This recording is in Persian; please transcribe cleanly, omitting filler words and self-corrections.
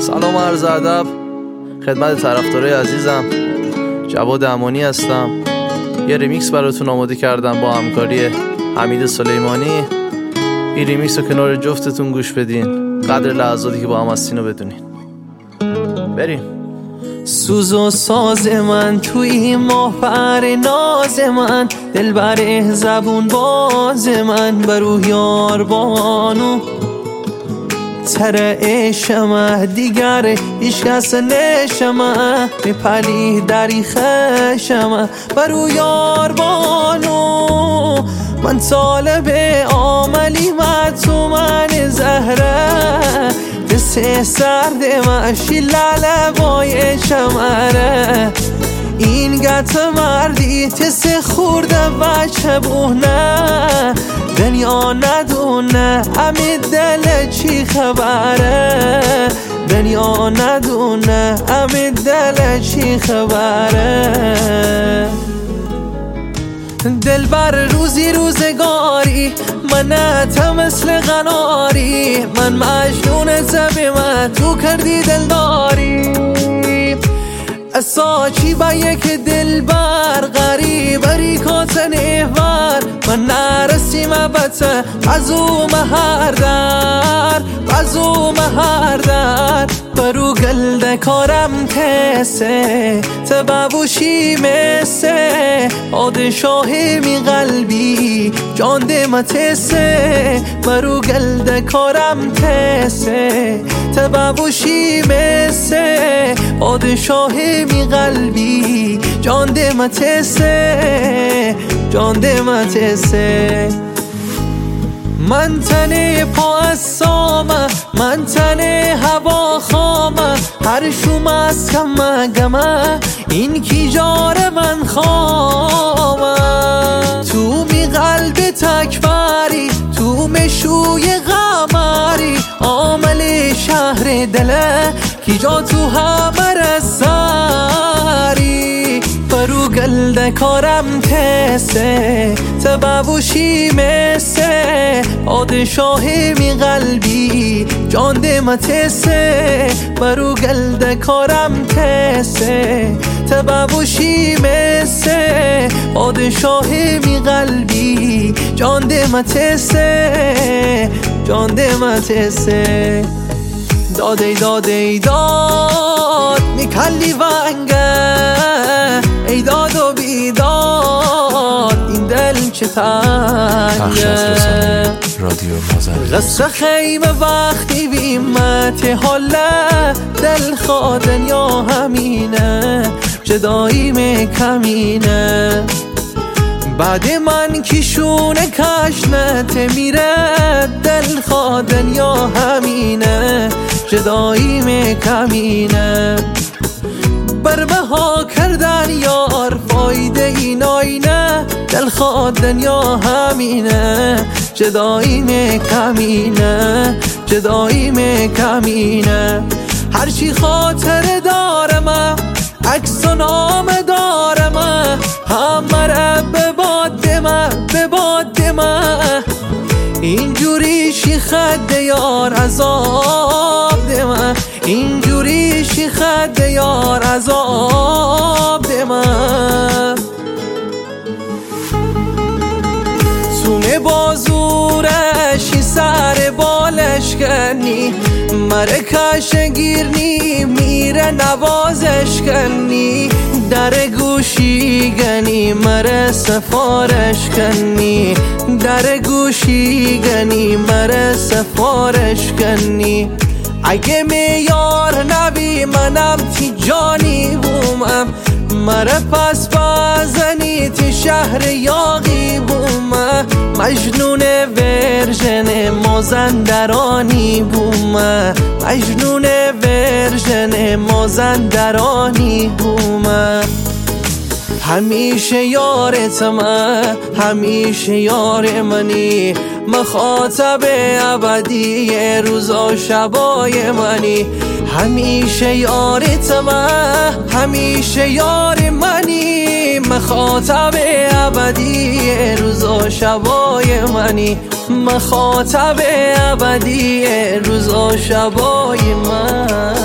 سلام و عرض ادب خدمت طرفدارای عزیزم. جواد امانی هستم. یه ریمیکس براتون آماده کردم با همکاری حمید سلیمانی. این ریمیکس رو کنار جفتتون گوش بدین، قدر لحظاتی که با هم هستین رو بدونین. بریم. سوز و ساز من توی ماه پر ناز من، دل بر زبون باز من، برو یار بانو تر عشمه دیگر هیچ کس نشمه، میپلی دری خشمه، برو یار بانو من طالب عملی و تو من زهره، دست سرد مشی لالبای شمره، این گت مردی تس خورده بچه بونه، دنیا ندونه امی دل چی خبره، دنیا ندونه امی دل چی خبره. دل بر روزی روزگاری منت مثل قناری، من مجنون زبی من تو کردی دلداری، اساچی با یک دل بر غریب ریکات نیور، من نرسیم بته ازو مهر در ازو مهر در، برو گلده کارم کسه تبابوشی مسه، آدشاهی می قلبی جان دمتسه، برو گلده کارم کسه تبابوشی مسه، آدشاهی می قلبی جان دمتسه جان دمتسه. من تنه پا از سامه، من تنه هوا خامه، هر شوم از کمه گمه، این کی جار من خامه، تو می قلب تکبری، تو مشوی غمری، عامل شهر دله کی جا تو همه رساری، برو گلده کارم کسه تبابوشی مسه، آدشاهی می قلبی جان دمتسه، برو گلده کارم کسه تبابوشی مسه، آدشاهی می قلبی جان دمتسه جان دمتسه. داده داده داد میکلی ونگه، ای داد و بیداد این دل چه تنگه، رادیو مازن قصه خیمه وقتی بیمت حاله، دل خادن یا همینه جدایی میکمینه، بعد من کشونه کشنت میره، دل خادن یا همینه جدایی میکمینه، برمه ها کردن یار فایده این آینه، دل خادن یا همینه جدایی میکمینه جدایی میکمینه، هرچی خاطر دارم عکس و نام دارم، همه را به باد من، اینجوری شی خد یار عذاب دمه، اینجوری شی خد یار عذاب دمه، تونه بازورشی سر بالش کنی، مره کشگیرنی میره نوازش کنی، در گوشی گنی مره سفارش کنی، در گوشی گنی مره سفارش کنی، اگه میار نبی منم تی جانی بومم، مره پس بازنی تی شهر یاقی بومم، مجنون ورژن مازندرانی بومم، مجنون ورژن مازندرانی بومم، همیشه یارت من همیشه یار منی، مخاطب ابدی روزا شبای منی، همیشه یارت من همیشه یار منی، مخاطب ابدی روزا شبای منی، مخاطب ابدی روزا شبای من.